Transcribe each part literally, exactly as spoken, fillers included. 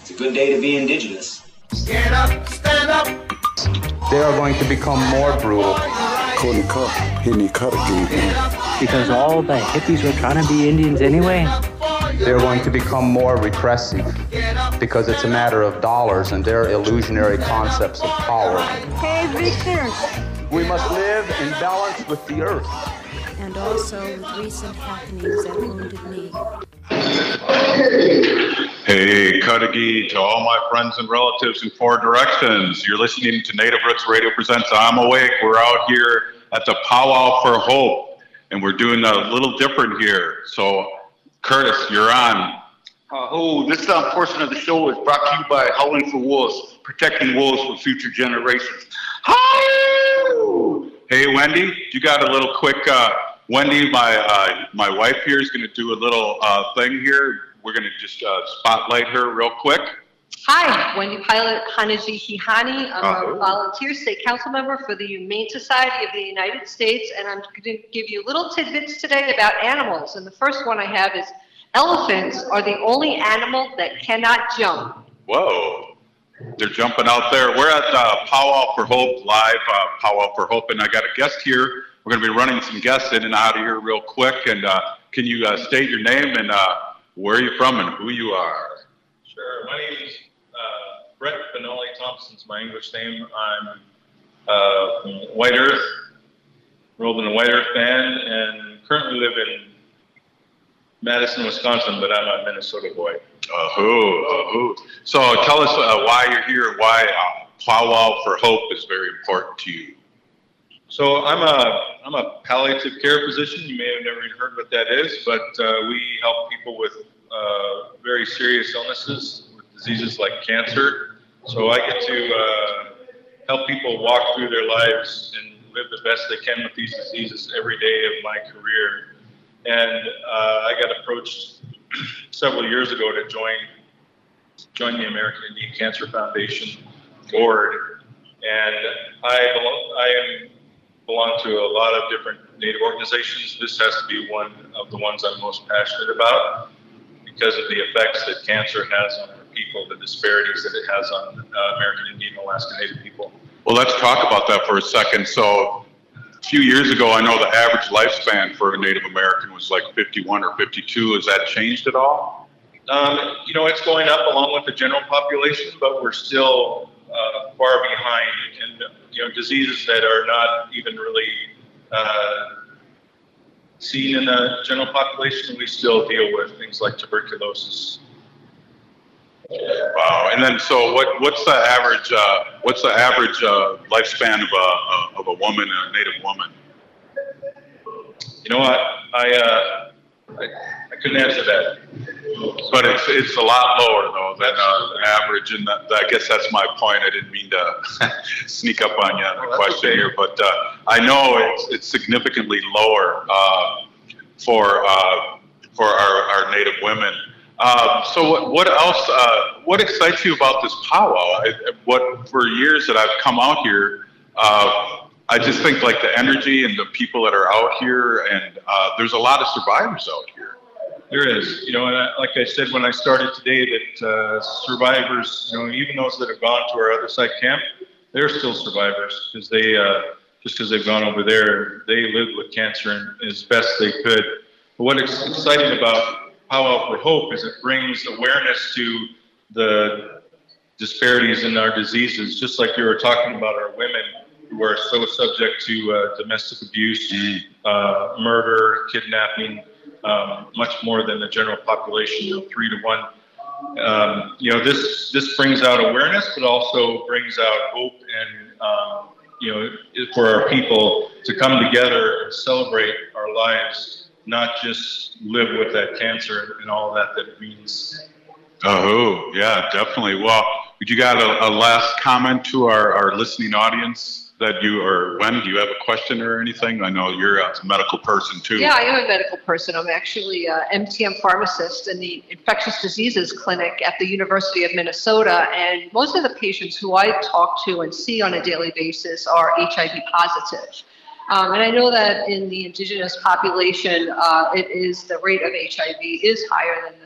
It's a good day to be indigenous. Get up, stand up. They are going to become more brutal. Because all the hippies were trying to be Indians anyway. They're going to become more repressive because it's a matter of dollars and their illusionary concepts of power. Hey, Victor. We must live in balance with the earth. And also with recent happenings at Wounded Knee. Hey, Cudahy, to all my friends and relatives in four directions. You're listening to Native Roots Radio Presents I'm Awake. We're out here at the Powwow for Hope, and we're doing a little different here. So, Curtis, you're on. Uh, oh, this uh, portion of the show is brought to you by Howling for Wolves, protecting wolves for future generations. Hi! Hey, Wendy, you got a little quick, uh, Wendy, my uh, my wife here is going to do a little uh, thing here. We're going to just uh, spotlight her real quick. Hi, Wendy Pilot Hanaji-Hihani. I'm Uh-huh. a volunteer state council member for the Humane Society of the United States, and I'm going to give you little tidbits today about animals. And the first one I have is elephants are the only animal that cannot jump. Whoa, they're jumping out there. We're at uh, Powwow for Hope, live uh, Powwow for Hope, and I got a guest here. We're going to be running some guests in and out of here real quick. And uh, can you uh, state your name and uh, where you're from and who you are? Sure. My name is uh, Brett Benoli Thompson's my English name. I'm uh, from White Earth, enrolled in the White Earth Band, and currently live in Madison, Wisconsin, but I'm a Minnesota boy. Uh-huh, uh-huh. So tell us uh, why you're here and why uh, Powwow for Hope is very important to you. So I'm a I'm a palliative care physician. You may have never even heard what that is, but uh, we help people with uh, very serious illnesses, with diseases like cancer. So I get to uh, help people walk through their lives and live the best they can with these diseases every day of my career. And uh, I got approached several years ago to join join the American Indian Cancer Foundation board, and I belong, I am. belong to a lot of different Native organizations. This has to be one of the ones I'm most passionate about because of the effects that cancer has on our people, the disparities that it has on uh, American Indian Alaska Native people. Well, let's talk about that for a second. So a few years ago, I know the average lifespan for a Native American was like fifty-one or fifty-two. Has that changed at all? Um, you know, it's going up along with the general population, but we're still uh, far behind in you know, diseases that are not even really uh, seen in the general population. We still deal with things like tuberculosis. Wow. And then, so what? What's the average? Uh, what's the average uh, lifespan of a of a woman, a Native woman? You know what? I uh, I, I couldn't answer that. But it's it's a lot lower though than uh, average, and that, I guess that's my point. I didn't mean to sneak up on you on the oh, question okay. here, but uh, I know it's it's significantly lower uh, for uh, for our, our Native women. Uh, so what what else? Uh, what excites you about this powwow? I, what for years that I've come out here, uh, I just think like the energy and the people that are out here, and uh, there's a lot of survivors out here. There is, you know, and I, like I said when I started today, that uh, survivors, you know, even those that have gone to our other site camp, they're still survivors because they, uh, just because they've gone over there, they lived with cancer as best they could. But what is exciting about Powwow for Hope is it brings awareness to the disparities in our diseases, just like you were talking about our women who are so subject to uh, domestic abuse, mm. uh, murder, kidnapping. Um, much more than the general population, you know, three to one. Um, you know, this this brings out awareness, but also brings out hope and, um, you know, for our people to come together and celebrate our lives, not just live with that cancer and all that that it means. Oh, yeah, definitely. Well, you got a, a last comment to our, our listening audience? That you, or Wen, do you have a question or anything? I know you're a medical person too. Yeah, I am a medical person. I'm actually an M T M pharmacist in the infectious diseases clinic at the University of Minnesota. And most of the patients who I talk to and see on a daily basis are H I V positive. Um, and I know that in the indigenous population, uh, it is the rate of H I V is higher than the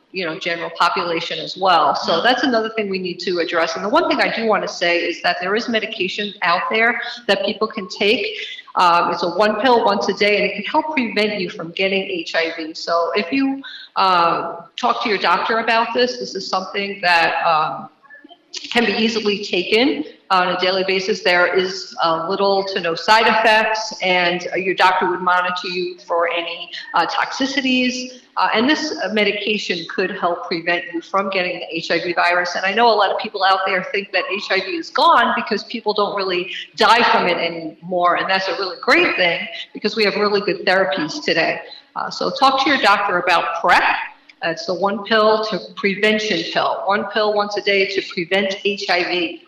you know, general population as well. So that's another thing we need to address. And the one thing I do want to say is that there is medication out there that people can take. Um, it's a one pill once a day, and it can help prevent you from getting H I V. So if you uh, talk to your doctor about this, this is something that um, can be easily taken on a daily basis. There is uh, little to no side effects, and uh, your doctor would monitor you for any uh, toxicities. Uh, and this uh, medication could help prevent you from getting the H I V virus. And I know a lot of people out there think that H I V is gone because people don't really die from it anymore. And that's a really great thing because we have really good therapies today. Uh, so talk to your doctor about PrEP. It's the one pill to prevention pill. One pill once a day to prevent H I V.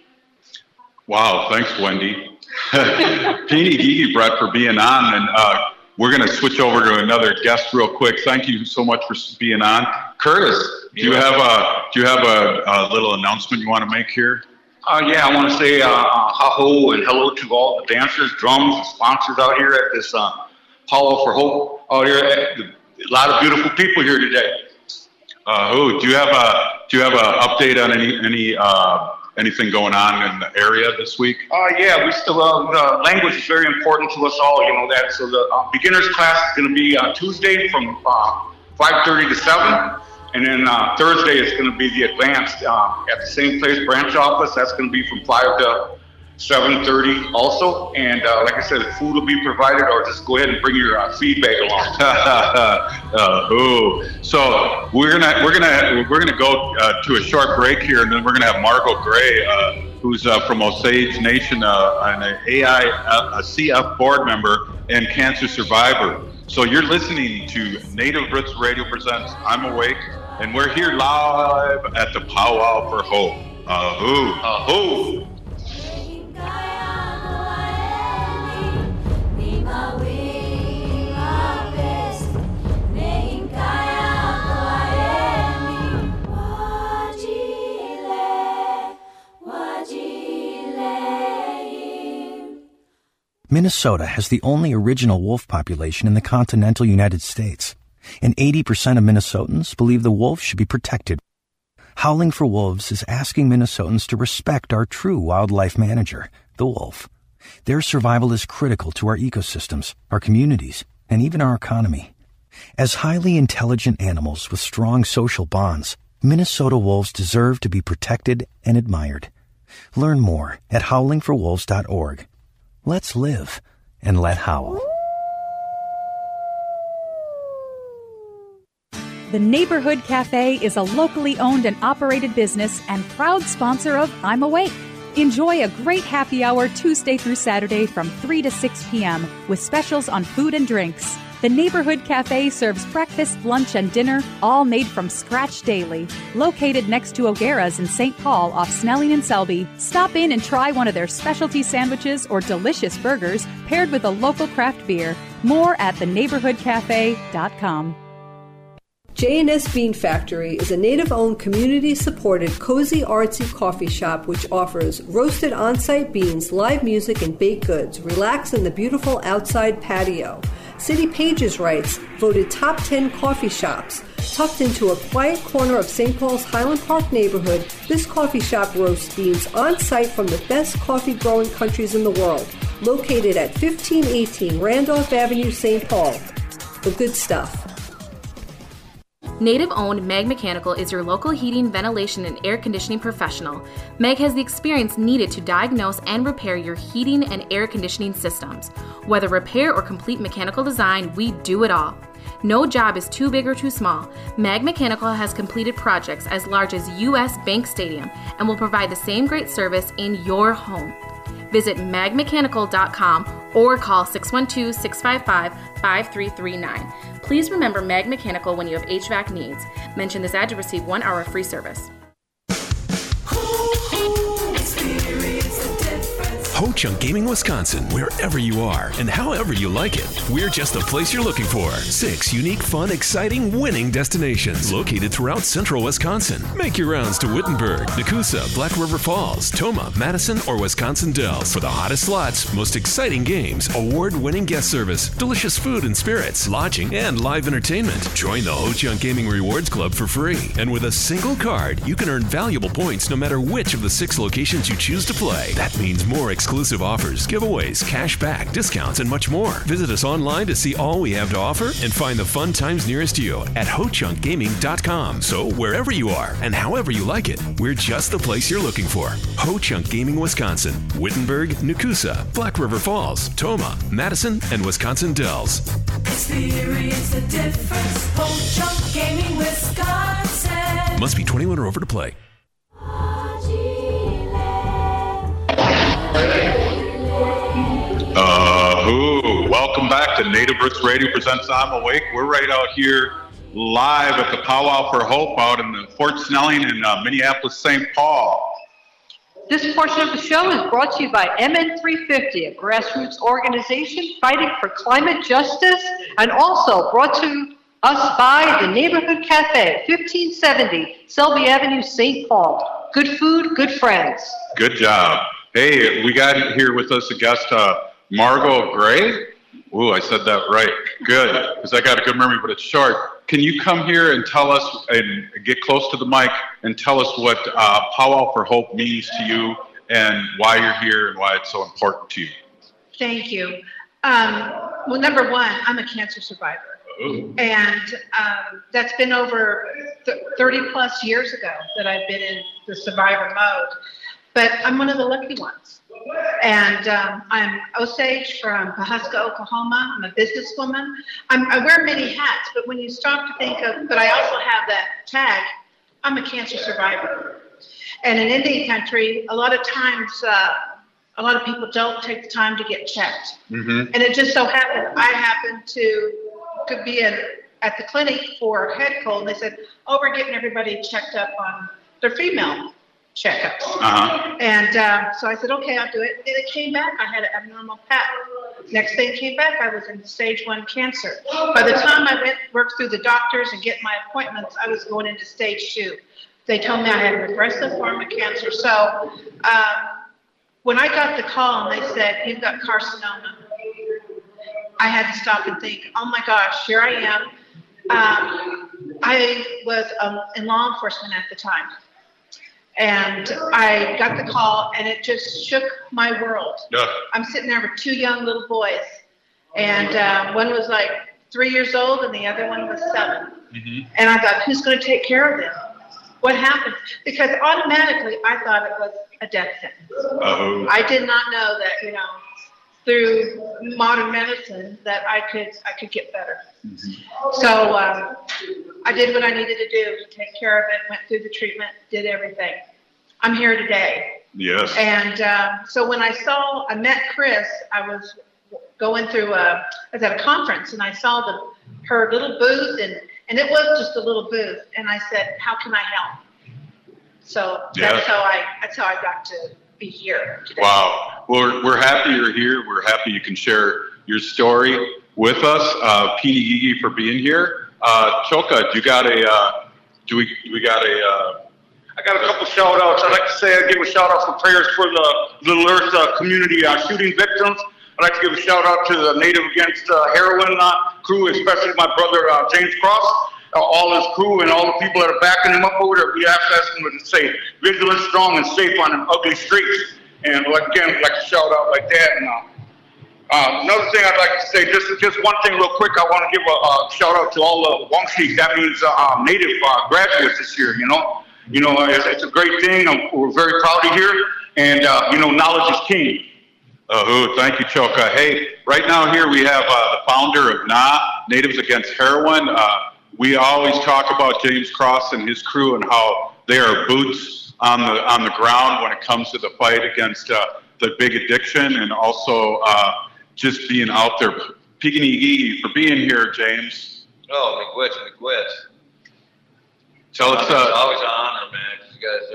Wow, thanks, Wendy. Jeannie, Gigi, Brett, for being on. And uh, we're going to switch over to another guest real quick. Thank you so much for being on. Curtis, do you have a, do you have a, a little announcement you want to make here? Uh, yeah, I want to say uh, ha-ho and hello to all the dancers, drums, and sponsors out here at this uh, Hollow for Hope. Out here, at the, a lot of beautiful people here today. Uh, who do you have a do you have a update on any any uh, anything going on in the area this week? Uh, yeah, we still uh, the language is very important to us all. You know that. So the uh, beginners class is going to be uh, Tuesday from uh, five thirty to seven, and then uh, Thursday is going to be the advanced uh, at the same place, branch office. That's going to be from five to seven thirty also. And uh, like I said, food will be provided, or just go ahead and bring your uh, feed bag along. uh, ooh. So we're gonna we're gonna we're gonna go uh, to a short break here, and then we're gonna have Margot Gray, uh, who's uh, from Osage Nation, uh, an A I uh, a C F board member and cancer survivor. So you're listening to Native Roots Radio presents I'm Awake, and we're here live at the Powwow for Hope. Ahoo, ahoo. Minnesota has the only original wolf population in the continental United States, and eighty percent of Minnesotans believe the wolf should be protected. Howling for Wolves is asking Minnesotans to respect our true wildlife manager, the wolf. Their survival is critical to our ecosystems, our communities, and even our economy. As highly intelligent animals with strong social bonds, Minnesota wolves deserve to be protected and admired. Learn more at howling for wolves dot org. Let's live and let howl. The Neighborhood Cafe is a locally owned and operated business and proud sponsor of I'm Awake. Enjoy a great happy hour Tuesday through Saturday from three to six p.m. with specials on food and drinks. The Neighborhood Cafe serves breakfast, lunch, and dinner, all made from scratch daily. Located next to O'Gara's in Saint Paul off Snelling and Selby, stop in and try one of their specialty sandwiches or delicious burgers paired with a local craft beer. More at the neighborhood cafe dot com. J and S Bean Factory is a native-owned, community-supported, cozy, artsy coffee shop which offers roasted on-site beans, live music, and baked goods. Relax in the beautiful outside patio. City Pages writes, voted top ten coffee shops. Tucked into a quiet corner of Saint Paul's Highland Park neighborhood, this coffee shop roasts beans on-site from the best coffee-growing countries in the world. Located at fifteen eighteen Randolph Avenue, Saint Paul. The good stuff. Native-owned Meg Mechanical is your local heating, ventilation, and air conditioning professional. Meg has the experience needed to diagnose and repair your heating and air conditioning systems. Whether repair or complete mechanical design, we do it all. No job is too big or too small. Meg Mechanical has completed projects as large as U S Bank Stadium and will provide the same great service in your home. Visit mag mechanical dot com or call six one two, six five five, five three three nine. Please remember Mag Mechanical when you have H V A C needs. Mention this ad to receive one hour of free service. Experience the difference. Ho Chunk Gaming Wisconsin, wherever you are and however you like it, we're just the place you're looking for. Six unique, fun, exciting, winning destinations located throughout central Wisconsin. Make your rounds to Wittenberg, Nakusa, Black River Falls, Toma, Madison, or Wisconsin Dells for the hottest slots, most exciting games, award-winning guest service, delicious food and spirits, lodging, and live entertainment. Join the Ho Chunk Gaming Rewards Club for free. And with a single card, you can earn valuable points no matter which of the six locations you choose to play. That means more exclusive offers, giveaways, cash back, discounts, and much more. Visit us online to see all we have to offer and find the fun times nearest you at ho chunk gaming dot com. So wherever you are and however you like it, we're just the place you're looking for. Ho Chunk Gaming Wisconsin, Wittenberg, Nakusa, Black River Falls, Toma, Madison, and Wisconsin Dells. Experience the difference. Ho Chunk Gaming Wisconsin. Must be twenty-one or over to play. Uh, who? Welcome back to Native Roots Radio presents I'm Awake. We're right out here live at the Powwow for Hope out in the Fort Snelling in uh, Minneapolis, Saint Paul. This portion of the show is brought to you by M N three fifty, a grassroots organization fighting for climate justice, and also brought to us by the Neighborhood Cafe, fifteen seventy Selby Avenue, Saint Paul. Good food, good friends. Good job. Hey, we got here with us a guest, uh, Margot Gray. Ooh, I said that right. Good, because I got a good memory, but it's short. Can you come here and tell us, and get close to the mic, and tell us what uh, Powwow for Hope means to you, and why you're here, and why it's so important to you? Thank you. Um, well, number one, I'm a cancer survivor. Ooh. And um, that's been over th- thirty plus years ago that I've been in the survivor mode. But I'm one of the lucky ones. And um, I'm Osage from Pahuska, Oklahoma. I'm a businesswoman. I'm, I wear many hats, but when you stop to think of, but I also have that tag, I'm a cancer survivor. And in Indian country, a lot of times, uh, a lot of people don't take the time to get checked. Mm-hmm. And it just so happened, I happened to, to be in, at the clinic for head cold, and they said, oh, we're getting everybody checked up on their female checkups. Uh-huh. And uh, so I said, okay, I'll do it. And it came back, I had an abnormal P A T. Next thing came back, I was in stage one cancer. By the time I went, worked through the doctors and get my appointments, I was going into stage two. They told me I had an aggressive form of cancer. So um, when I got the call and they said, you've got carcinoma, I had to stop and think, oh my gosh, here I am. Um, I was um, in law enforcement at the time. And I got the call, and it just shook my world. Yeah. I'm sitting there with two young little boys, and uh, one was like three years old, and the other one was seven. Mm-hmm. And I thought, who's going to take care of them? What happened? Because automatically, I thought it was a death sentence. Uh-oh. I did not know that, you know, through modern medicine, that I could I could get better. Mm-hmm. So um, I did what I needed to do to take care of it, went through the treatment, did everything. I'm here today. Yes. And uh, so when I saw, I met Chris, I was going through, a, I was at a conference, and I saw the her little booth, and, and it was just a little booth. And I said, how can I help? So yeah. that's how I that's how I got to be here today. Wow. Well, we're, we're happy you're here. We're happy you can share your story with us. Uh, Pini Gigi for being here. Uh, Choka, you got a, uh, do we, we got a, uh, I got a couple shout outs. I'd like to say, I'd give a shout out for prayers for the Little Earth uh, community uh, shooting victims. I'd like to give a shout out to the Native Against uh, Heroin uh, crew, especially my brother uh, James Cross, uh, all his crew, and all the people that are backing him up over there. We have to ask them to stay vigilant, strong, and safe on them ugly streets. And like, again, I'd like to shout out like that. And, uh, uh, another thing I'd like to say, just just one thing real quick, I want to give a uh, shout out to all the Wangshik. That means uh, uh, Native uh, graduates this year, you know. You know, it's, it's a great thing. I'm, we're very proud to hear. And, uh, you know, knowledge is king. Uh, thank you, Choka. Hey, right now here we have uh, the founder of N A, Natives Against Heroin. Uh, we always talk about James Cross and his crew and how they are boots on the on the ground when it comes to the fight against uh, the big addiction, and also uh, just being out there. Piggy for being here, James. Oh, McGuitch, McGuitch. Tell us. Uh, it's always an honor, man. You guys are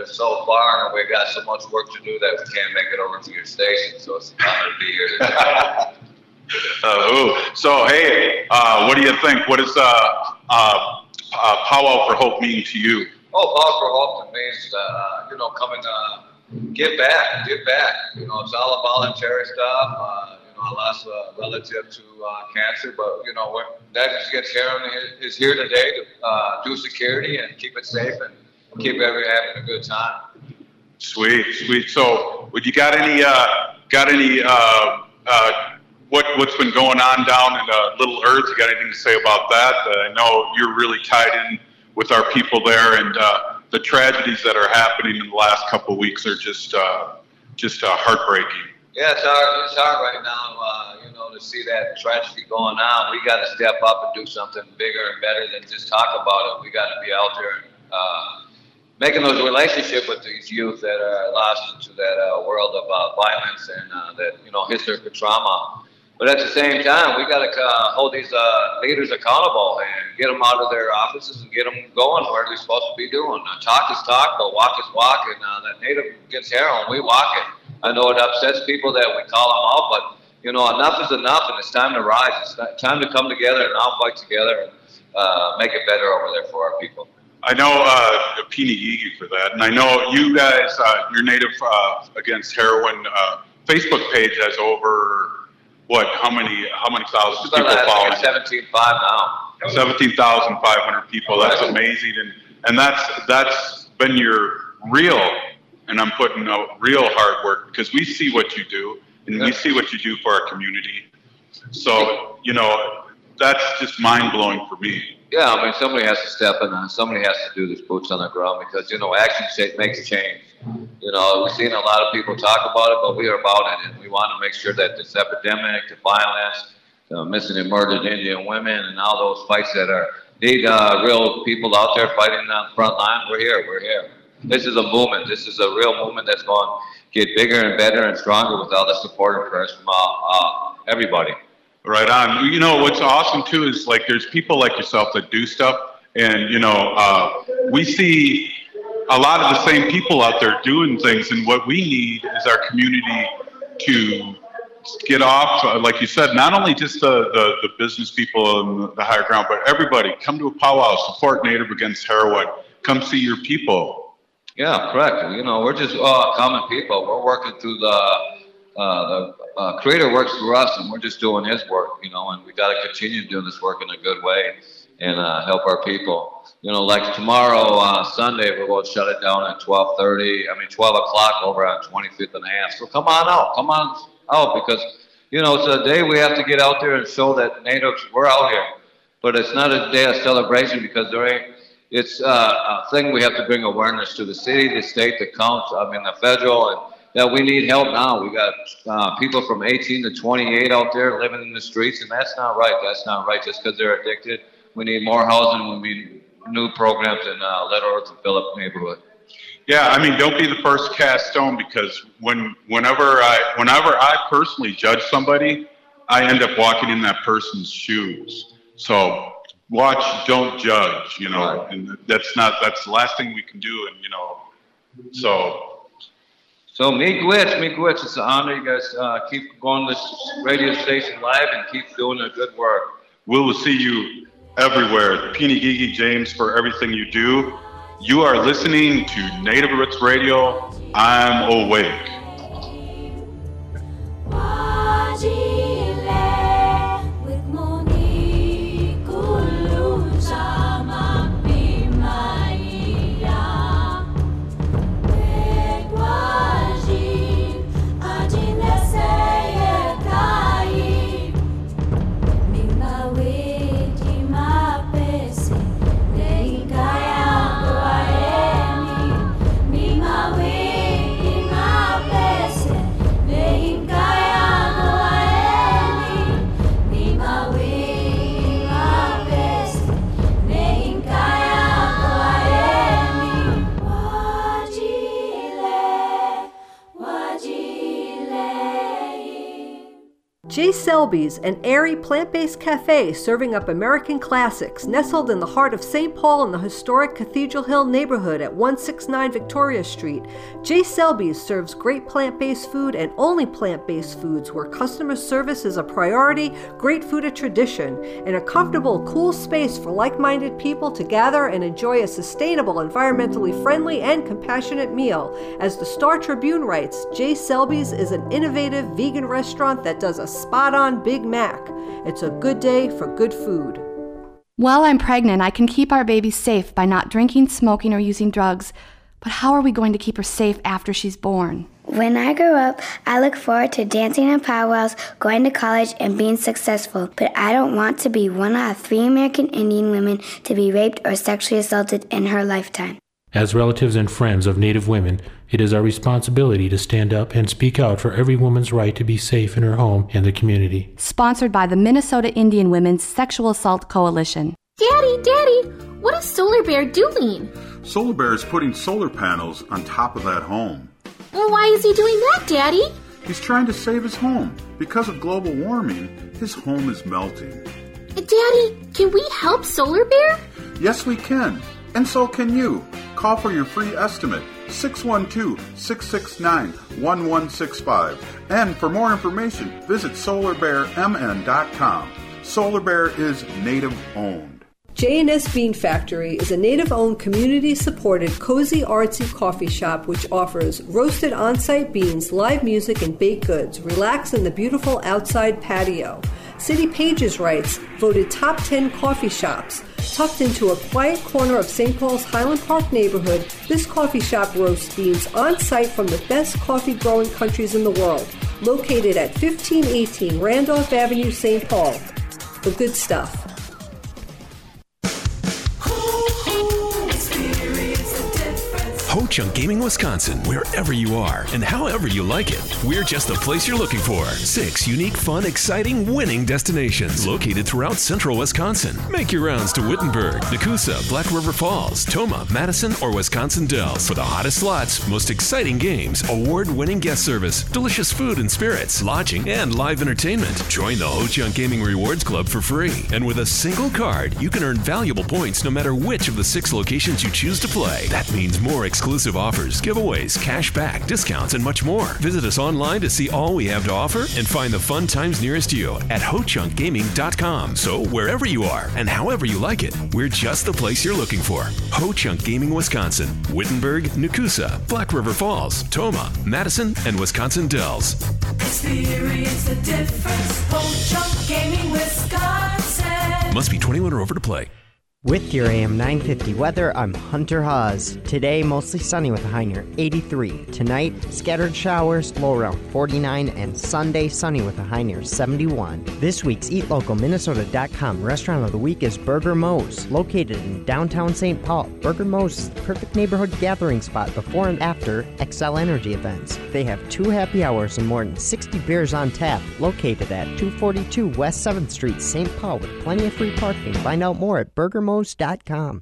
it's so far and we got so much work to do that we can't make it over to your station. So it's an honor to be here today. Uh, ooh. So, hey, uh, what do you think? What does uh, uh, uh, Powwow for Hope mean to you? Oh, Powwow for Hope means, uh, you know, coming, uh, give back, give back. You know, it's all voluntary stuff. Uh, you know, I lost a relative to uh, cancer, but, you know, Natives Against Heroin is here today to uh, do security and keep it safe and keep everyone having a good time. Sweet, sweet. So, would you got any, uh, got any, uh, uh, What, what's been going on down in uh, Little Earth? You got anything to say about that? Uh, I know you're really tied in with our people there, and uh, the tragedies that are happening in the last couple of weeks are just uh, just uh, heartbreaking. Yeah, it's hard, it's hard right now, uh, you know, to see that tragedy going on. We got to step up and do something bigger and better than just talk about it. We got to be out there and uh, making those relationships with these youth that are lost into that uh, world of uh, violence and uh, that, you know, historical trauma. But at the same time, we got to uh, hold these uh, leaders accountable and get them out of their offices and get them going where they're supposed to be doing. Uh, talk is talk, but walk is walk. And uh, that Native Against Heroin, we walk it. I know it upsets people that we call them out, but, you know, enough is enough, and it's time to rise. It's time to come together and all fight together and uh, make it better over there for our people. I know uh, Pini Gigi for that, and I know you guys, uh, your Native uh, Against Heroin uh, Facebook page has over... What? How many? How many thousands people following? seventeen five now. Seventeen thousand five hundred people. That's amazing, and and that's that's been your real, and I'm putting out real hard work because we see what you do, and we see what you do for our community. So you know, that's just mind blowing for me. Yeah, I mean, somebody has to step in, and somebody has to do this boots on the ground because you know, action makes a change. You know, we've seen a lot of people talk about it, but we are about it, and we want to make sure that this epidemic, the violence, the missing and murdered Indian women, and all those fights that are need uh, real people out there fighting on the front line. We're here. We're here. This is a movement. This is a real movement that's going to get bigger and better and stronger with all the support and prayers from uh, uh, everybody. Right on. You know, what's awesome too is like there's people like yourself that do stuff, and you know, uh, we see a lot of the same people out there doing things, and what we need is our community to get off, like you said, not only just the, the, the business people and the higher ground, but everybody. Come to a powwow, support Native Against Heroin, come see your people. Yeah, correct. You know, we're just uh, common people. We're working through the, uh, the uh, Creator works through us, and we're just doing His work, you know, and we got to continue doing this work in a good way and uh, help our people. You know, like tomorrow, uh, Sunday, we're going to shut it down at twelve thirty, I mean twelve o'clock over on twenty-fifth and a half. So come on out, come on out because, you know, it's a day we have to get out there and show that natives, we're out here. But it's not a day of celebration because there ain't, it's uh, a thing we have to bring awareness to the city, the state, the council, I mean the federal, and that we need help now. We got uh, people from eighteen to twenty-eight out there living in the streets, and that's not right. That's not right just because they're addicted. We need more housing. We need new programs in uh, Little Earth and Phillip neighborhood. Yeah, I mean, don't be the first cast stone because when whenever I whenever I personally judge somebody, I end up walking in that person's shoes. So watch, don't judge, you know, right. And that's not that's the last thing we can do, and you know, so. So Miigwech, Miigwech, it's an honor. You guys uh, keep going this radio station live and keep doing the good work. We will see you everywhere. Pini Gigi James for everything you do. You are listening to Native Roots Radio. I'm awake. My way, my J. Selby's, an airy plant-based cafe serving up American classics, nestled in the heart of Saint Paul in the historic Cathedral Hill neighborhood at one sixty-nine Victoria Street. J. Selby's serves great plant-based food and only plant-based foods where customer service is a priority, great food a tradition, and a comfortable, cool space for like-minded people to gather and enjoy a sustainable, environmentally friendly, and compassionate meal. As the Star Tribune writes, J. Selby's is an innovative vegan restaurant that does a spot-on Big Mac. It's a good day for good food. While I'm pregnant, I can keep our baby safe by not drinking, smoking, or using drugs. But how are we going to keep her safe after she's born? When I grow up, I look forward to dancing in powwows, going to college, and being successful. But I don't want to be one out of three American Indian women to be raped or sexually assaulted in her lifetime. As relatives and friends of Native women, it is our responsibility to stand up and speak out for every woman's right to be safe in her home and the community. Sponsored by the Minnesota Indian Women's Sexual Assault Coalition. Daddy, Daddy, what is Solar Bear doing? Solar Bear is putting solar panels on top of that home. Well, why is he doing that, Daddy? He's trying to save his home. Because of global warming, his home is melting. Daddy, can we help Solar Bear? Yes, we can. And so can you. Call for your free estimate, six one two, six six nine, one one six five. And for more information, visit solar bear m n dot com. Solar Bear is Native-owned. J and S Bean Factory is a Native-owned, community-supported, cozy, artsy coffee shop which offers roasted on-site beans, live music, and baked goods. Relax in the beautiful outside patio. City Pages writes, voted top ten coffee shops. Tucked into a quiet corner of Saint Paul's Highland Park neighborhood, this coffee shop roasts beans on-site from the best coffee-growing countries in the world. Located at fifteen eighteen Randolph Avenue, Saint Paul. The good stuff. Ho Chunk Gaming Wisconsin, wherever you are and however you like it, we're just the place you're looking for. Six unique, fun, exciting, winning destinations located throughout central Wisconsin. Make your rounds to Wittenberg, Nakusa, Black River Falls, Toma, Madison, or Wisconsin Dells for the hottest slots, most exciting games, award-winning guest service, delicious food and spirits, lodging, and live entertainment. Join the Ho Chunk Gaming Rewards Club for free. And with a single card, you can earn valuable points no matter which of the six locations you choose to play. That means more exclusive Exclusive offers, giveaways, cash back, discounts, and much more. Visit us online to see all we have to offer and find the fun times nearest you at ho chunk gaming dot com. So wherever you are and however you like it, we're just the place you're looking for. Ho Chunk Gaming Wisconsin, Wittenberg, Nakusa, Black River Falls, Toma, Madison, and Wisconsin Dells. Experience the difference. Ho Chunk Gaming Wisconsin. Must be twenty-one or over to play. With your A M nine fifty weather, I'm Hunter Haas. Today, mostly sunny with a high near eighty-three. Tonight, scattered showers, low around forty-nine, and Sunday, sunny with a high near seventy-one. This week's Eat Local Minnesota dot com restaurant of the week is Burger Mo's, located in downtown Saint Paul. Burger Mo's is the perfect neighborhood gathering spot before and after X L Energy events. They have two happy hours and more than sixty beers on tap, located at two forty-two West seventh Street, Saint Paul, with plenty of free parking. Find out more at burger mos dot com.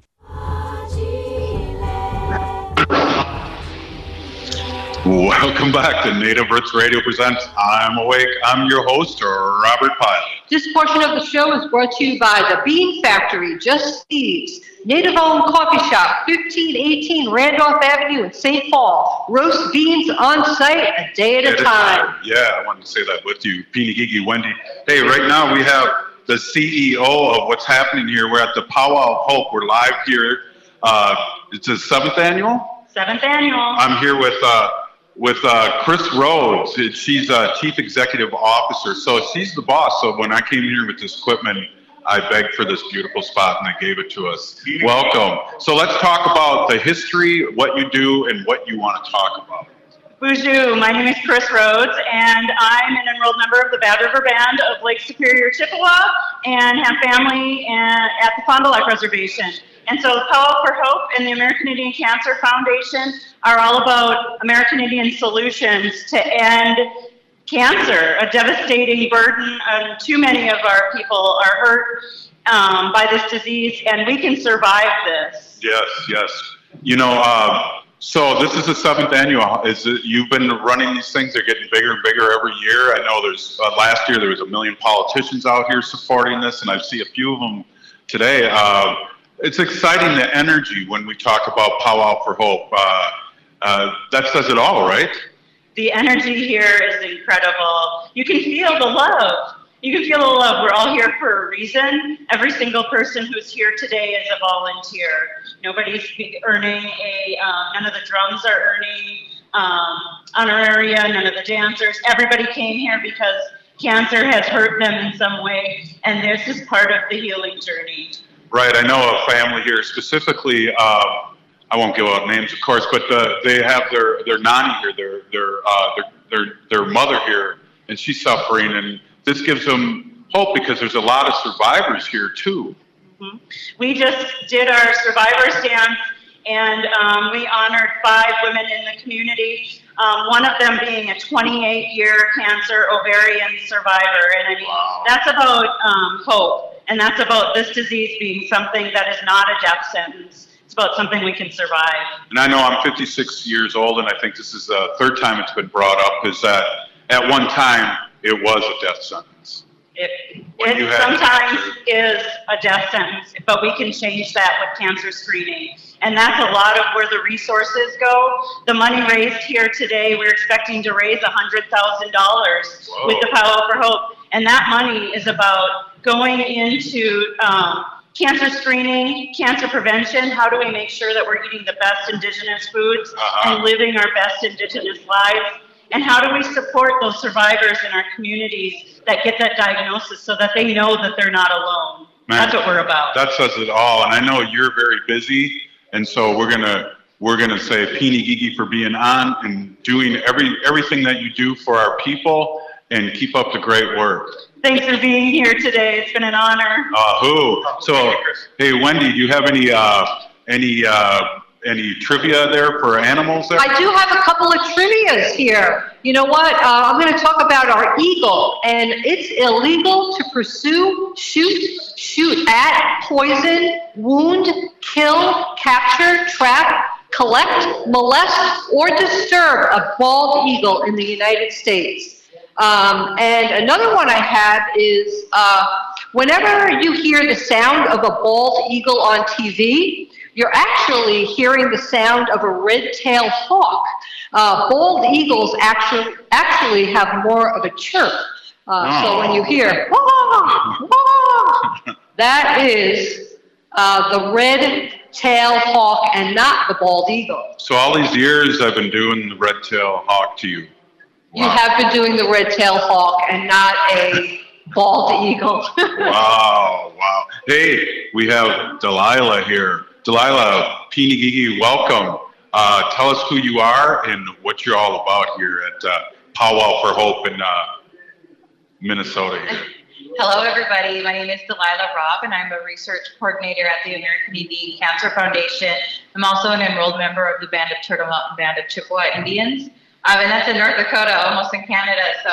Welcome back to Native Roots Radio Presents I'm Awake. I'm your host, Robert Pilot. This portion of the show is brought to you by The Bean Factory, Just Thieves, Native-owned coffee shop, fifteen eighteen Randolph Avenue in Saint Paul. Roast beans on site a day at, at a time. time. Yeah, I wanted to say that with you, Pinigigi Wendy. Hey, right now we have the C E O of what's happening here. We're at the Powwow of Hope. We're live here. Uh, it's the seventh annual? Seventh annual. I'm here with uh, with uh, Chris Rhodes. She's a chief executive officer. So she's the boss. So when I came here with this equipment, I begged for this beautiful spot and they gave it to us. Welcome. So let's talk about the history, what you do, and what you want to talk about. Bonjour, my name is Chris Rhodes, and I'm an enrolled member of the Bad River Band of Lake Superior, Chippewa, and have family at the Fond du Lac Reservation. And so the Powwow for Hope and the American Indian Cancer Foundation are all about American Indian solutions to end cancer, a devastating burden. Um, too many of our people are hurt um, by this disease, and we can survive this. Yes, yes. You know, uh, so this is the seventh annual. Is it, you've been running these things? They're getting bigger and bigger every year. I know there's uh, last year there was a million politicians out here supporting this, and I see a few of them today. Uh, it's exciting, the energy when we talk about Powwow for Hope. Uh, uh, that says it all, right? The energy here is incredible. You can feel the love. You can feel the love. We're all here for a reason. Every single person who's here today is a volunteer. Nobody's earning a, um, none of the drums are earning um, honoraria, none of the dancers. Everybody came here because cancer has hurt them in some way, and this is part of the healing journey. Right, I know a family here specifically, uh, I won't give out names of course, but the, they have their, their nanny here, their, their, uh, their, their, their mother here, and she's suffering, and this gives them hope because there's a lot of survivors here too. Mm-hmm. We just did our survivors dance, and um, we honored five women in the community, um, one of them being a twenty-eight year cancer ovarian survivor. And I mean, wow. That's about um, hope, and that's about this disease being something that is not a death sentence. It's about something we can survive. And I know I'm fifty-six years old, and I think this is the third time it's been brought up, is that at one time it was a death sentence. It, it sometimes is a death sentence, but we can change that with cancer screening. And that's a lot of where the resources go. The money raised here today, we're expecting to raise one hundred thousand dollars with the Powwow for Hope. And that money is about going into um, cancer screening, cancer prevention. How do we make sure that we're eating the best Indigenous foods uh-huh. and living our best Indigenous lives? And how do we support those survivors in our communities that get that diagnosis so that they know that they're not alone? Man, that's what we're about. That says it all. And I know you're very busy, and so we're gonna we're gonna say Peeny Gigi for being on and doing every everything that you do for our people, and keep up the great work. Thanks for being here today. It's been an honor. Uh, who? So, hey, Wendy, do you have any uh, any uh, any trivia there for animals there? I do have a couple of trivias here. You know what? Uh, I'm going to talk about our eagle, and it's illegal to pursue, shoot, shoot at, poison, wound, kill, capture, trap, collect, molest, or disturb a bald eagle in the United States. Um, and another one I have is uh, whenever you hear the sound of a bald eagle on T V, you're actually hearing the sound of a red-tailed hawk. Uh, bald eagles actually actually have more of a chirp. Uh, oh. So when you hear, wah, wah, that is uh, the red-tailed hawk and not the bald eagle. So all these years I've been doing the red-tailed hawk to you. Wow. You have been doing the red-tailed hawk and not a bald eagle. Wow, wow. Hey, we have Delilah here. Delilah, Peeny Gigi, welcome. Uh, tell us who you are and what you're all about here at uh, Powwow for Hope in uh, Minnesota here. Hello, everybody. My name is Delilah Robb, and I'm a research coordinator at the American Indian Cancer Foundation. I'm also an enrolled member of the Band of Turtle Mountain Band of Chippewa Indians. Um, and that's in North Dakota, almost in Canada. So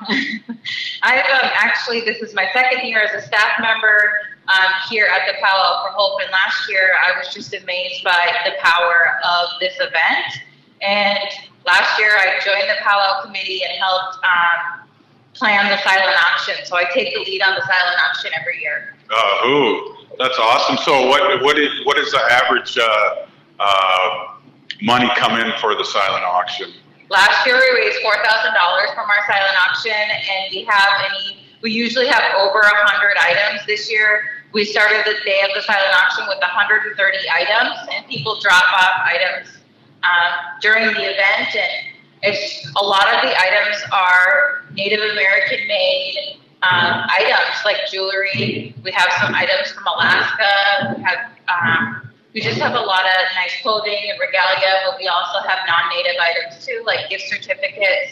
I've um, actually, this is my second year as a staff member um, here at the Powwow for Hope. And last year, I was just amazed by the power of this event. And last year, I joined the Powwow committee and helped um, plan the silent auction. So I take the lead on the silent auction every year. Uh, ooh, that's awesome. So what what is what is the average uh, uh, money come in for the silent auction? Last year we raised four thousand dollars from our silent auction, and we have any. We usually have over a hundred items. This year we started the day of the silent auction with one hundred thirty items, and people drop off items um, during the event. And it's a lot of the items are Native American made um, items like jewelry. We have some items from Alaska. We have. Um, We just have a lot of nice clothing and regalia, but we also have non-native items too, like gift certificates,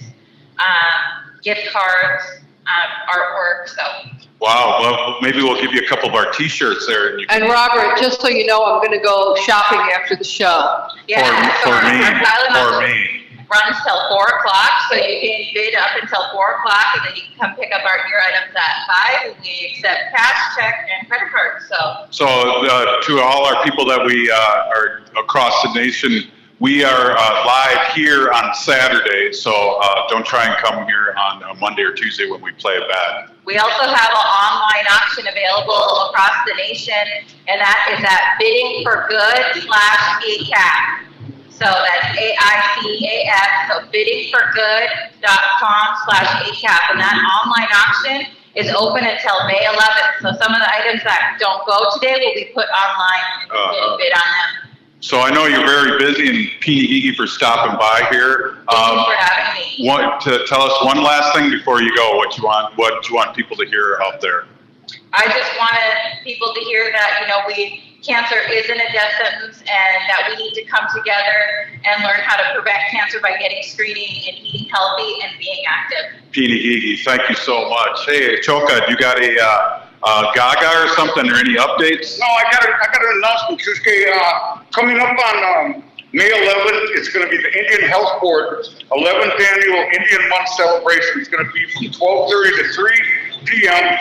um, gift cards, um, artwork. So. Wow. Well, maybe we'll give you a couple of our T-shirts there. And, you and Robert, just so you know, I'm going to go shopping after the show. Yeah. For, for me. For me. Runs till four o'clock, so you can bid up until four o'clock, and then you can come pick up our, your items at five. And we accept cash, check, and credit cards. So, so uh, to all our people that we uh, are across the nation, We are uh, live here on Saturday, so uh, don't try and come here on uh, Monday or Tuesday when we play it back. We also have an online auction available across the nation, and that is at bidding for good slash A C A P. So that's A I C A F, so bidding for good dot com slash A C A P. And that online auction is open until May eleventh. So some of the items that don't go today will be put online and you can Uh, bid on them. So I know you're very busy, and Peeny Gigi for stopping by here. Thank Um, you for having me. want to tell us one last thing before you go, what you want, what you want people to hear out there? I just wanted people to hear that, you know, we, cancer isn't a death sentence, and that we need to come together and learn how to prevent cancer by getting screening and eating healthy and being active. Peeny Gigi, thank you so much. Hey, Choka, you got a uh, uh, Gaga or something, or any updates? No, I got a, I got an announcement, Tuesday, uh, coming up on um, May eleventh, it's going to be the Indian Health Board eleventh Annual Indian Month Celebration. It's going to be from twelve thirty to three p m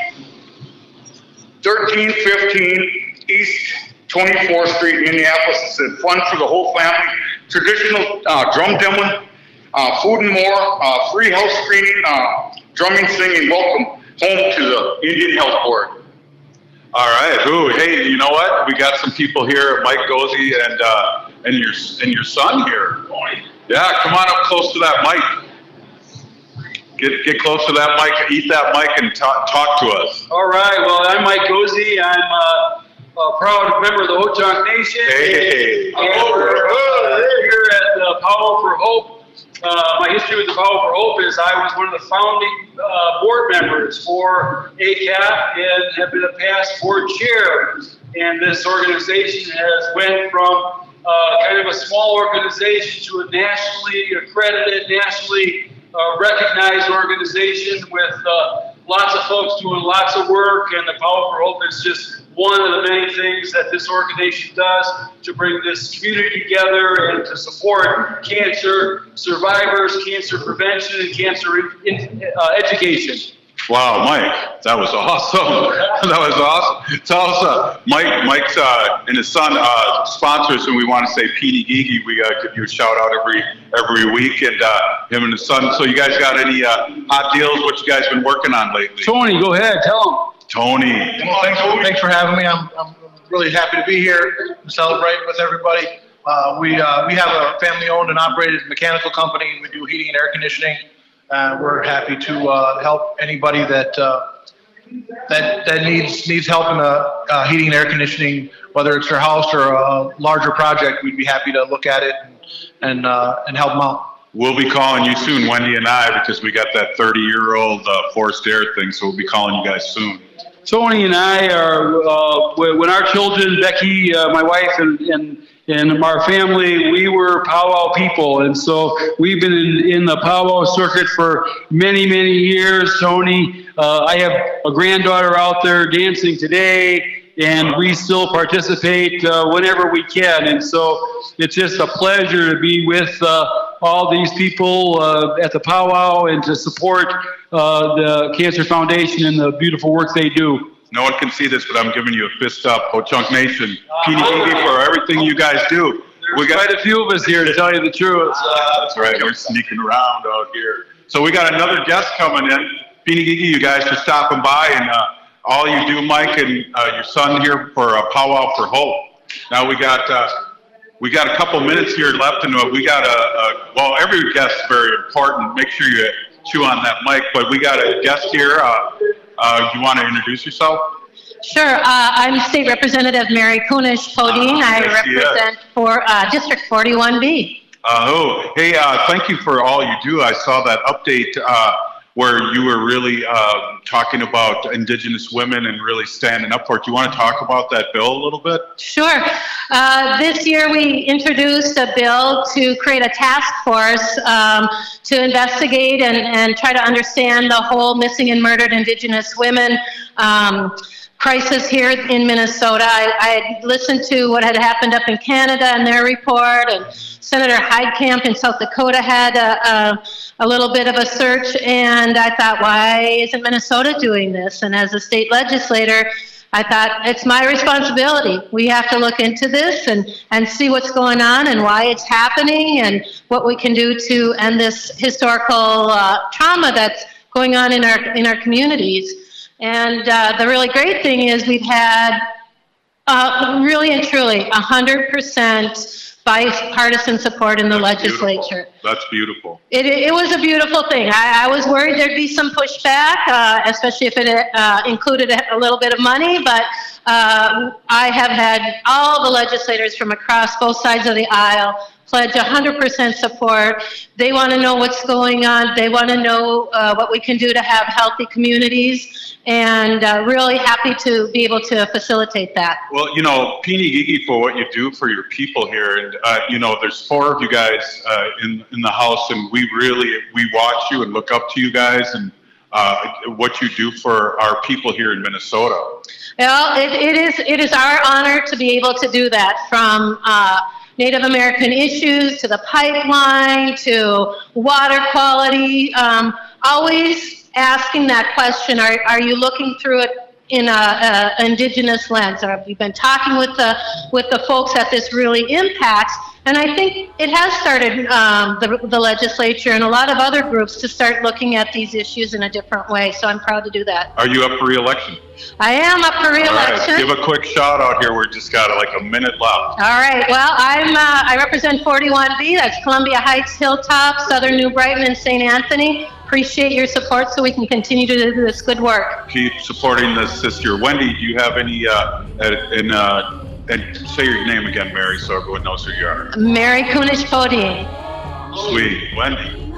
thirteen fifteen East twenty-fourth Street, Minneapolis. It's a fun for the whole family. Traditional uh, drum demoing, uh, food and more, uh, free health screening, uh, drumming, singing. Welcome home to the Indian Health Board. All right. Ooh, hey, you know what? We got some people here, Mike Gozy and uh, and your and your son here. Yeah, come on up close to that mic. Get get close to that mic, eat that mic, and talk talk to us. All right. Well, I'm Mike Gozy. I'm uh, a proud member of the Ho-Chunk Nation. Hey. And we're uh, here at the Power for Hope. Uh, my history with the Power for Hope is I was one of the founding uh, board members for A C A P and have been a past board chair. And this organization has went from uh, kind of a small organization to a nationally accredited, nationally uh, recognized organization with uh, lots of folks doing lots of work. And the Power for Hope is just one of the many things that this organization does to bring this community together and to support cancer survivors, cancer prevention, and cancer in, uh, education. Wow, Mike, that was awesome. That was awesome. Tell us, uh, Mike, Mike's uh, and his son uh, sponsors, and we want to say Peeny Gigi. We uh, give you a shout out every every week, and uh, him and his son. So, you guys got any uh, hot deals? What you guys been working on lately? Tony, go ahead, tell them. Tony. Well, thanks, thanks for having me. I'm, I'm really happy to be here and celebrate with everybody. Uh, we uh, we have a family-owned and operated mechanical company. We do heating and air conditioning. Uh, we're happy to uh, help anybody that uh, that that needs needs help in the uh, heating and air conditioning, whether it's their house or a larger project. We'd be happy to look at it and and, uh, and help them out. We'll be calling you soon, Wendy and I, because we got that thirty-year-old uh, forced air thing. So we'll be calling you guys soon. Tony and I are, uh, when our children, Becky, uh, my wife, and, and, and our family, we were powwow people. And so we've been in, in the powwow circuit for many, many years. Tony, uh, I have a granddaughter out there dancing today, and we still participate uh, whenever we can. And so it's just a pleasure to be with uh, all these people uh, at the powwow and to support uh, the Cancer Foundation and the beautiful work they do. No one can see this, but I'm giving you a fist up, Ho-Chunk Nation, Peeny Gigi, for everything you guys do. There's we got quite a few of us here, to tell you the truth. Uh, that's right. We're sneaking around out here. So we got another guest coming in. Peeny Gigi, you guys for stopping by, and uh, all you do, Mike, and uh, your son here for a powwow for hope. Now we got uh, we got a couple minutes here left, and uh, we got a, a well, every guest is very important. Make sure you chew on that mic. But we got a guest here. Uh, uh, you want to introduce yourself? Sure. Uh, I'm State Representative Mary Kunish Podine. Uh, I yes, represent yes. for uh, District forty-one B. Uh, oh, hey, uh, thank you for all you do. I saw that update uh, where you were really uh, talking about Indigenous women and really standing up for it. Do you want to talk about that bill a little bit? Sure. Uh, this year we introduced a bill to create a task force um, to investigate and, and try to understand the whole missing and murdered Indigenous women um, crisis here in Minnesota. I, I had listened to what had happened up in Canada and their report, and Senator Heidkamp in South Dakota had a, a, a little bit of a search, and I thought, why isn't Minnesota doing this? And as a state legislator, I thought it's my responsibility. We have to look into this and, and see what's going on and why it's happening and what we can do to end this historical uh, trauma that's going on in our in our communities. And uh, the really great thing is we've had uh, really and truly one hundred percent bipartisan support in the That's legislature. Beautiful. That's beautiful. It, it was a beautiful thing. I, I was worried there'd be some pushback, uh, especially if it uh, included a, a little bit of money, but uh, I have had all the legislators from across both sides of the aisle pledge one hundred percent support. They want to know what's going on. They want to know uh, what we can do to have healthy communities, and uh, really happy to be able to facilitate that. Well, you know, Pini Gigi for what you do for your people here, and uh, you know, there's four of you guys uh, in in the house, and we really we watch you and look up to you guys, and uh, what you do for our people here in Minnesota. Well, it, it is it is our honor to be able to do that, from uh, Native American issues to the pipeline to water quality. Um, always asking that question: Are are you looking through it in a, a indigenous lens? Or we've been talking with the with the folks that this really impacts, and I think it has started um, the the legislature and a lot of other groups to start looking at these issues in a different way. So I'm proud to do that. Are you up for re-election? I am up for re-election. All right, give a quick shout out here. We're just got like a minute left. All right. Well, I'm uh, I represent forty-one B. That's Columbia Heights, Hilltop, Southern New Brighton, and Saint Anthony. Appreciate your support so we can continue to do this good work. Keep supporting this sister. Wendy, do you have any, uh, and, uh, and say your name again, Mary, so everyone knows who you are. Mary Kunish Podium. Sweet. Wendy.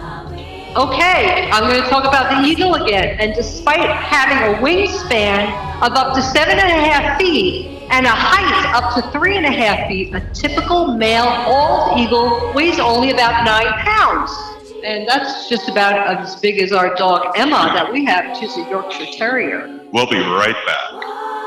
Okay, I'm going to talk about the eagle again. And despite having a wingspan of up to seven and a half feet and a height up to three and a half feet, a typical male bald eagle weighs only about nine pounds. And that's just about as big as our dog Emma that we have. She's a Yorkshire Terrier. We'll be right back.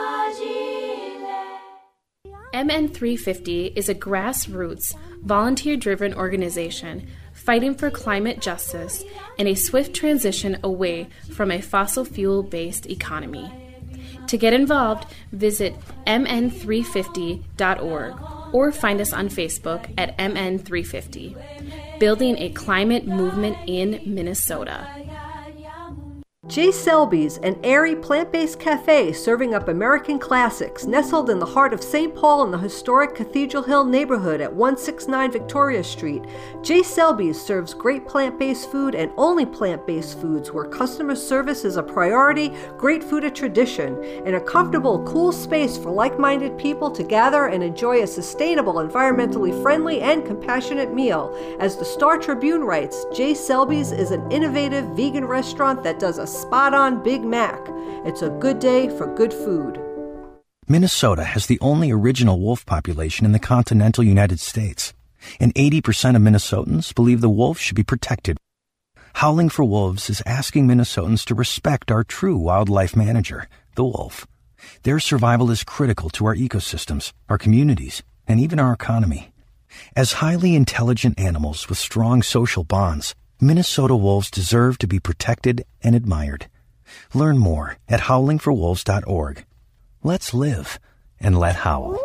M N three fifty is a grassroots, volunteer-driven organization fighting for climate justice and a swift transition away from a fossil fuel-based economy. To get involved, visit M N three fifty dot org or find us on Facebook at M N three fifty. Building a climate movement in Minnesota. J. Selby's, an airy plant-based cafe serving up American classics, nestled in the heart of Saint Paul in the historic Cathedral Hill neighborhood at one sixty-nine Victoria Street. J. Selby's serves great plant-based food and only plant-based foods where customer service is a priority, great food a tradition, and a comfortable, cool space for like-minded people to gather and enjoy a sustainable, environmentally friendly, and compassionate meal. As the Star Tribune writes, J. Selby's is an innovative vegan restaurant that does a spot-on Big Mac. It's a good day for good food. Minnesota has the only original wolf population in the continental United States, and eighty percent of Minnesotans believe the wolf should be protected. Howling for Wolves is asking Minnesotans to respect our true wildlife manager, the wolf. Their survival is critical to our ecosystems, our communities, and even our economy. As highly intelligent animals with strong social bonds, Minnesota wolves deserve to be protected and admired. Learn more at howling for wolves dot org. Let's live and let howl.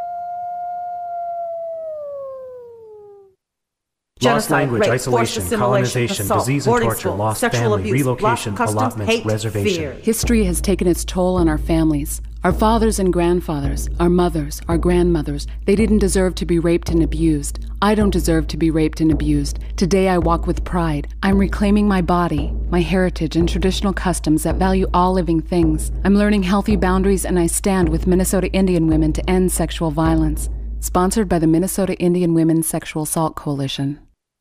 Lost language, rape, isolation, colonization, assault, disease and torture, school, lost sexual family, abuse, relocation, block, customs, allotments, hate, reservation. fear. History has taken its toll on our families. Our fathers and grandfathers, our mothers, our grandmothers, they didn't deserve to be raped and abused. I don't deserve to be raped and abused. Today I walk with pride. I'm reclaiming my body, my heritage, and traditional customs that value all living things. I'm learning healthy boundaries, and I stand with Minnesota Indian women to end sexual violence. Sponsored by the Minnesota Indian Women's Sexual Assault Coalition.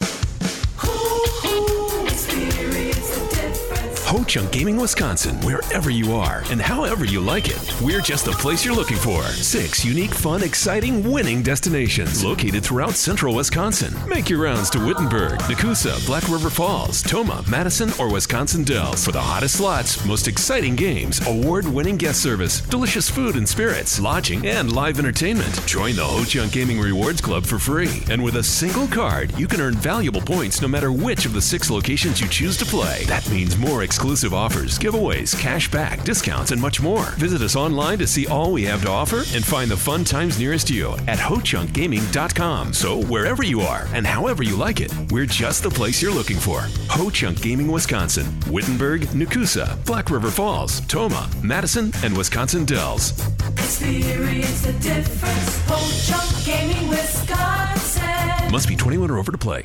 Ho Chunk Gaming Wisconsin, wherever you are and however you like it, we're just the place you're looking for. Six unique, fun, exciting, winning destinations located throughout central Wisconsin. Make your rounds to Wittenberg, Nakusa, Black River Falls, Toma, Madison, or Wisconsin Dells for the hottest slots, most exciting games, award-winning guest service, delicious food and spirits, lodging, and live entertainment. Join the Ho Chunk Gaming Rewards Club for free, and with a single card, you can earn valuable points no matter which of the six locations you choose to play. That means more exciting exclusive offers, giveaways, cash back, discounts, and much more. Visit us online to see all we have to offer and find the fun times nearest you at ho chunk gaming dot com. So wherever you are and however you like it, we're just the place you're looking for. Ho Chunk Gaming, Wisconsin, Wittenberg, Nakusa, Black River Falls, Toma, Madison, and Wisconsin Dells. Experience the difference. Ho Chunk Gaming, Wisconsin. Must be twenty-one or over to play.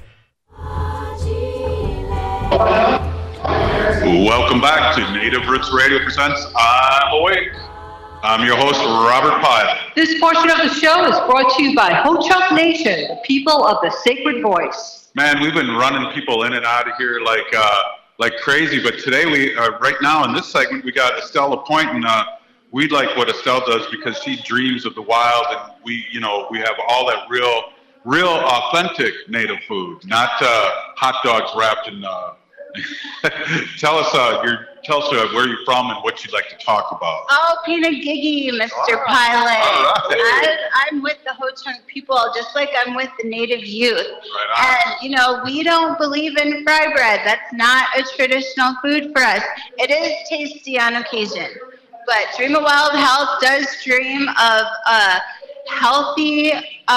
Welcome back to Native Roots Radio presents I'm Awake. I'm your host, Robert Pilot. This portion of the show is brought to you by Ho-Chunk Nation, the people of the sacred voice. Man, we've been running people in and out of here like uh, like crazy, but today we, uh, right now in this segment, we got Estelle Lapointe, and uh, we like what Estelle does because she dreams of the wild, and we, you know, we have all that real, real authentic Native food, not uh, hot dogs wrapped in. Uh, tell us, uh, your, tell us uh, where you're from and what you'd like to talk about. Oh, Pinagigi, Mister All Pilot. right. I, I'm with the Ho-Chunk people, just like I'm with the Native youth. Right and, you know, we don't believe in fry bread. That's not a traditional food for us. It is tasty on occasion. But Dream of Wild Health does dream of a healthy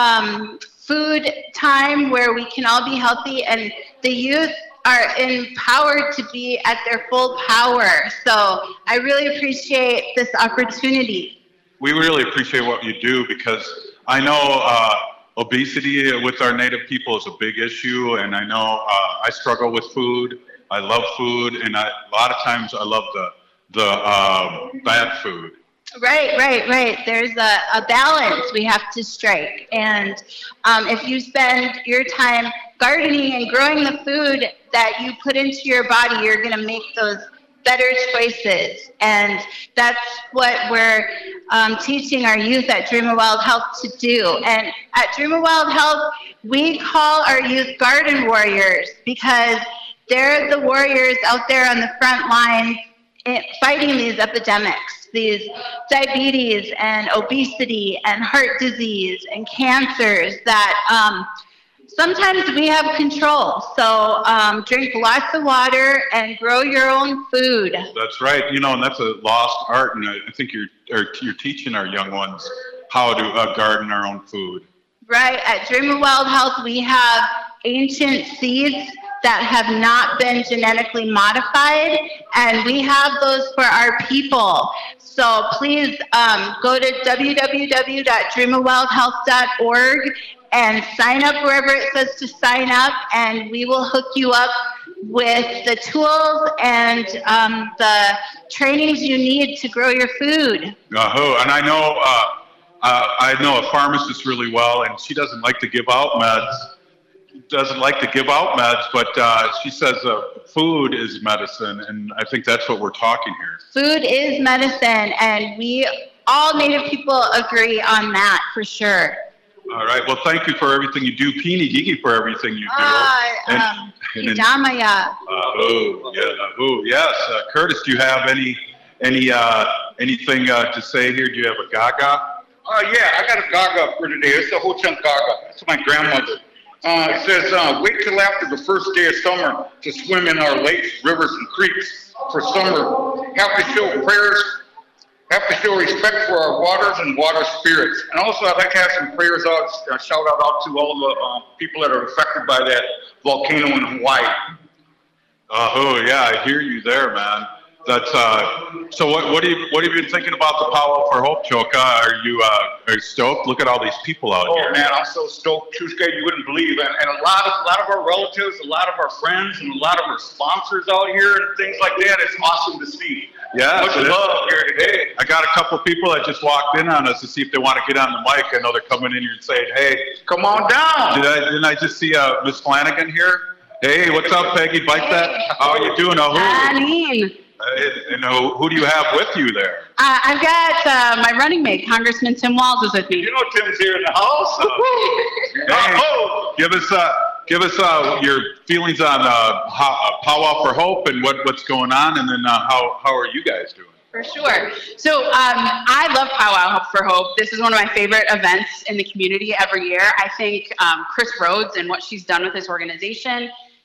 um, food time where we can all be healthy, and the youth are empowered to be at their full power. So I really appreciate this opportunity. We really appreciate what you do because I know uh, obesity with our Native people is a big issue, and I know uh, I struggle with food. I love food, and I, a lot of times I love the the uh, bad food. Right, right, right. There's a, a balance we have to strike. And um, if you spend your time gardening and growing the food that you put into your body, you're going to make those better choices. And that's what we're um, teaching our youth at Dream of Wild Health to do. And at Dream of Wild Health, we call our youth garden warriors because they're the warriors out there on the front lines fighting these epidemics, these diabetes and obesity and heart disease and cancers that um, sometimes we have control. So um, drink lots of water and grow your own food. That's right. You know, and that's a lost art, and I think you're or you're teaching our young ones how to uh, garden our own food. Right. At Dream of Wild Health, we have ancient seeds that have not been genetically modified, and we have those for our people. So please um, go to w w w dot dream of wild health dot org and sign up wherever it says to sign up, and we will hook you up with the tools and um, the trainings you need to grow your food. Uh-huh. And I know, uh, uh, I know a pharmacist really well, and she doesn't like to give out meds. doesn't like to give out meds, but uh, she says uh, food is medicine, and I think that's what we're talking here. Food is medicine, and we, all Native people, agree on that for sure. All right. Well, thank you for everything you do. Pini Gigi for everything you do. Uh, and, um, and, and, Idamaya. uh, oh, yeah, uh, oh, yes. Uh, Curtis, do you have any any uh, anything uh, to say here? Do you have a gaga? Uh, yeah, I got a gaga for today. It's a Ho-Chunk gaga. It's my grandmother. Uh, it says, uh, wait till after the first day of summer to swim in our lakes, rivers, and creeks for summer. Have to show prayers, have to show respect for our waters and water spirits. And also, I'd like to have some prayers out, uh, shout out, out to all the uh, people that are affected by that volcano in Hawaii. Uh, oh, yeah, I hear you there, man. That's uh. So what what do you what have you been thinking about the Powwow for Hope, Choka? Are you uh are you stoked? Look at all these people out oh, here. Oh man, I'm so stoked, Tuesday, you wouldn't believe. And, and a lot of a lot of our relatives, a lot of our friends, and a lot of our sponsors out here and things like that. It's awesome to see. Yeah, much love here today. I got a couple people that just walked in on us to see if they want to get on the mic. I know they're coming in here and saying, "Hey, come on down." Did I didn't I just see uh Miss Flanagan here? Hey, what's up, Peggy? Bite that. How are you doing? Oh, who? Uh, and who, who do you have with you there? Uh, I've got uh, my running mate, Congressman Tim Walz, is with me. You know Tim's here in the house. Hey, give us uh, give us uh, your feelings on uh, how, uh, Powwow for Hope and what, what's going on, and then uh, how how are you guys doing? For sure. So um, I love Powwow for Hope. This is one of my favorite events in the community every year. I think um, Chris Rhodes and what she's done with this organization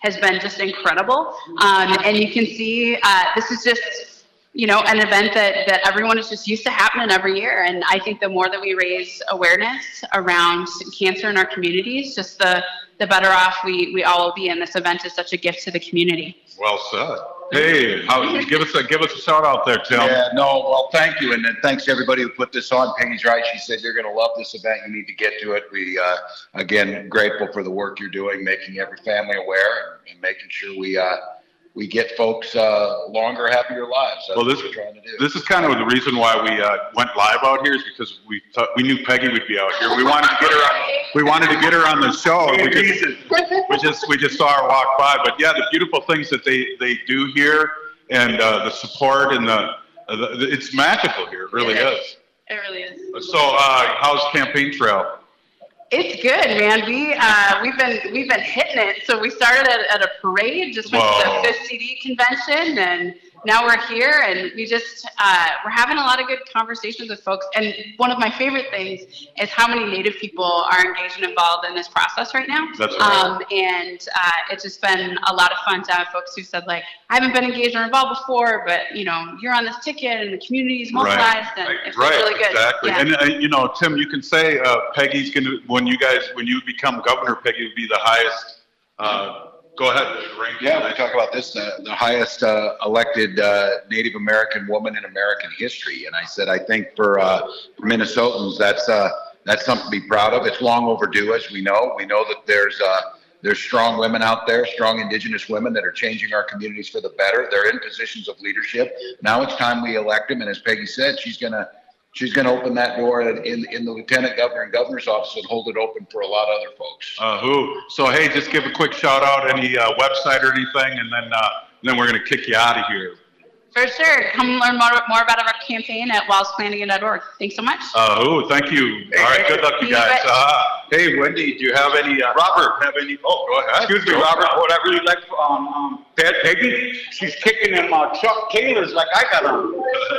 has been just incredible. Um, and you can see uh, this is just, you know, an event that, that everyone is just used to happening every year. And I think the more that we raise awareness around cancer in our communities, just the, the better off we, we all will be. And this event is such a gift to the community. Well said. Hey, how, give us a give us a shout out there, Tim. Yeah, no, well, thank you, and then thanks to everybody who put this on. Peggy's right; she said you're going to love this event. You need to get to it. We, uh, again, grateful for the work you're doing, making every family aware, and, and making sure we uh, we get folks uh, longer, happier lives. That's well, this what we're trying to do. This is kind of the reason why we uh, went live out here, is because we thought, we knew Peggy would be out here. We wanted to get her on. We wanted to get her on the show. We just, we just we just saw her walk by. But yeah, the beautiful things that they they do here. And uh, the support and the, uh, the, it's magical here. It really it is. is. It really is. So, uh, how's Campaign Trail? It's good, man. We uh, we've been we've been hitting it. So we started at, at a parade, just went to the fifth C D convention, and now we're here, and we just uh, we're having a lot of good conversations with folks. And one of my favorite things is how many Native people are engaged and involved in this process right now. That's right. Um, and uh, it's just been a lot of fun to have folks who said, like, I haven't been engaged or involved before, but you know, you're on this ticket, and the community is mobilized, right. and it's right. really good. Exactly. Yeah. And uh, you know, Tim, you can say uh, Peggy's going to, when you guys when you become governor, Peggy would be the highest. Uh, Go ahead. Yeah, we talk about this, the, the highest uh, elected uh, Native American woman in American history. And I said, I think for, uh, for Minnesotans, that's uh, that's something to be proud of. It's long overdue, as we know. We know that there's uh, there's strong women out there, strong Indigenous women that are changing our communities for the better. They're in positions of leadership. Now it's time we elect them. And as Peggy said, she's going to She's going to open that door in, in the lieutenant governor and governor's office and hold it open for a lot of other folks. Uh, who? So, hey, just give a quick shout out, any uh, website or anything, and then uh, then we're going to kick you out of here. For sure. Come learn more, more about our campaign at wallace flanagan dot org. Thanks so much. Uh, who? Thank you. All right, good luck, you guys. Uh, hey, Wendy, do you have any, uh, Robert, have any, oh, go ahead. Excuse me, Robert, what I really like um, um, Peggy, she's kicking them uh, Chuck Taylors like I got on.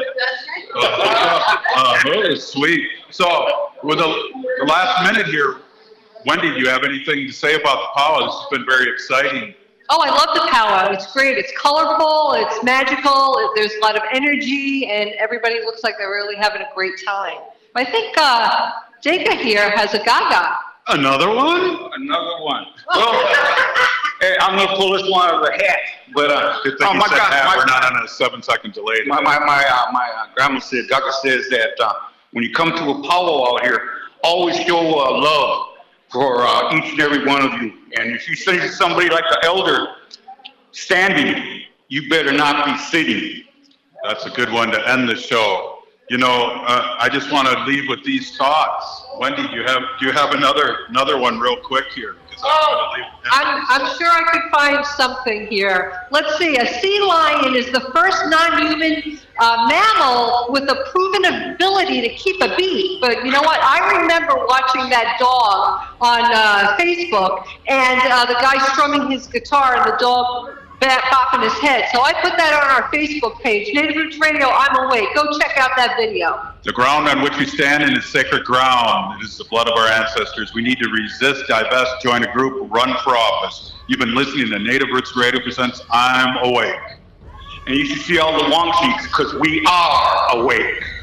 uh, uh, oh, sweet. So, with the, the last minute here, Wendy, do you have anything to say about the powwow? This has been very exciting. Oh, I love the powwow. It's great. It's colorful. It's magical. There's a lot of energy, and everybody looks like they're really having a great time. I think uh, Jacob here has a gaga. Another one? Another one. Well, hey, I'm going to pull this one out of the hat. But, uh, Good thing oh, you my said God, hat. my, We're not on a seven-second delay. My, my, my, uh, my uh, grandma said, Gaga says that uh, when you come to a powwow out here, always show uh, love for uh, each and every one of you. And if you see somebody like the elder standing, you better not be sitting. That's a good one to end the show. You know, uh, I just want to leave with these thoughts. Wendy, do you have do you have another another one real quick here? Oh, I'm, I'm sure I could find something here. Let's see. A sea lion is the first non-human uh, mammal with a proven ability to keep a beat. But you know what? I remember watching that dog on uh, Facebook, and uh, the guy strumming his guitar, and the dog bopping his head. So I put that on our Facebook page, Native Roots Radio, I'm Awake. Go check out that video. The ground on which we stand in is sacred ground. It is the blood of our ancestors. We need to resist, divest, join a group, run for office. You've been listening to Native Roots Radio presents I'm Awake. And you should see all the wong cheeks, because we are awake.